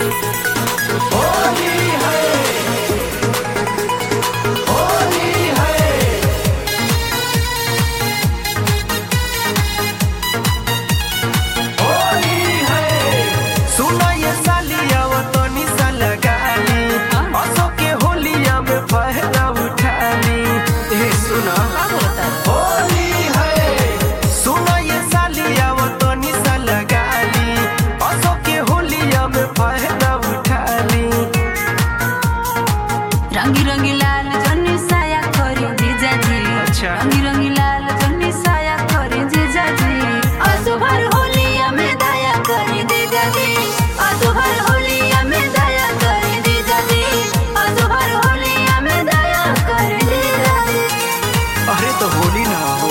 रंगी रंगी लाल जन्नी साया करे जीजाजी। रंगी रंगी लाल जन्नी साया करे जीजाजी। असुभर होलिया में दया करे जीजाजी। असुभर होलिया में दया करे जीजाजी। असुभर होलिया में दया करे जीजाजी। अरे तो होली ना हो।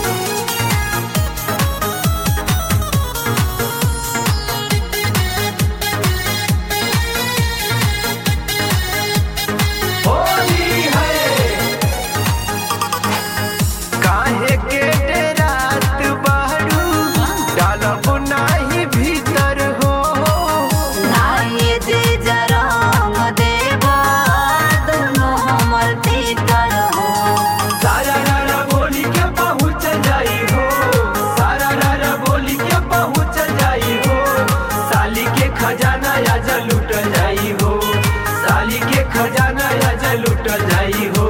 खजाना या लूट जाई हो, साली के खजाना या लूट जाई हो।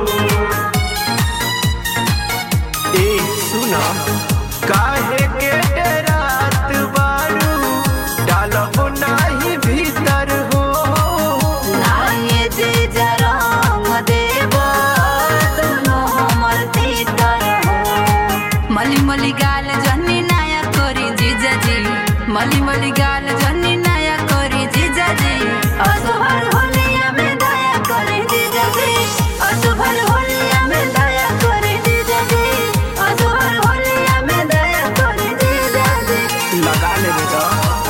ए सुना काहे के रात बारू डालब नाही भीतर हो। नाये दे जरंग देबो दोनों हमर भीतर हो। मली मली गाल जन्नी नाया करी जीजाजी। मली मली गाल जन्नी नाया करी जीजाजी। असुभर होलिया में दया करे जीजाजी। असुभर होलिया में दया करे जीजाजी। असुभर होलिया में दया करे जीजाजी। लगा ले बेटा।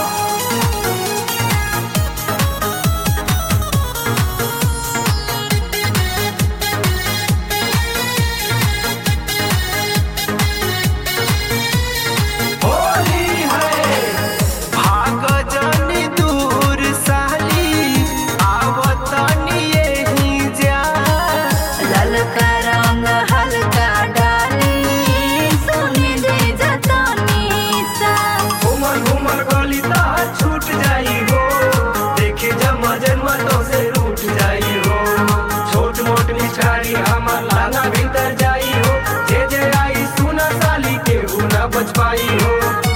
छूट जाई हो, देखे जमा जन्म तो से रूठ जाई हो। छोट मोट मिठाई हमर लाना भीतर जाई हो। जे जे आई सुना साली के ना बच पाई हो।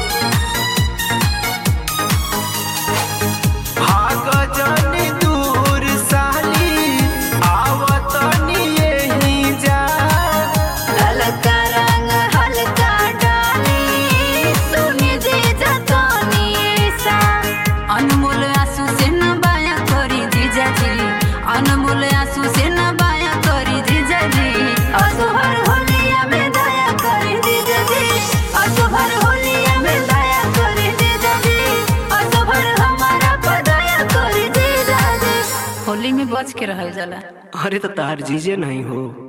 भाग जानी दूर साली आवतनी यही जा। ललका रंग हल्का डाली सुनी दे जतनी सा। अनमोल आंसू से न बाया करी जीजाजी। अनमोल आंसू से न बाया करी जीजाजी। असुभर होलिया में दया करी जीजाजी। असुभर होलिया में दया करी जीजाजी। असुभर हमारा पर दया करी जीजाजी। होली में बच के रहल जाला। अरे तो तार जीजे नहीं हो।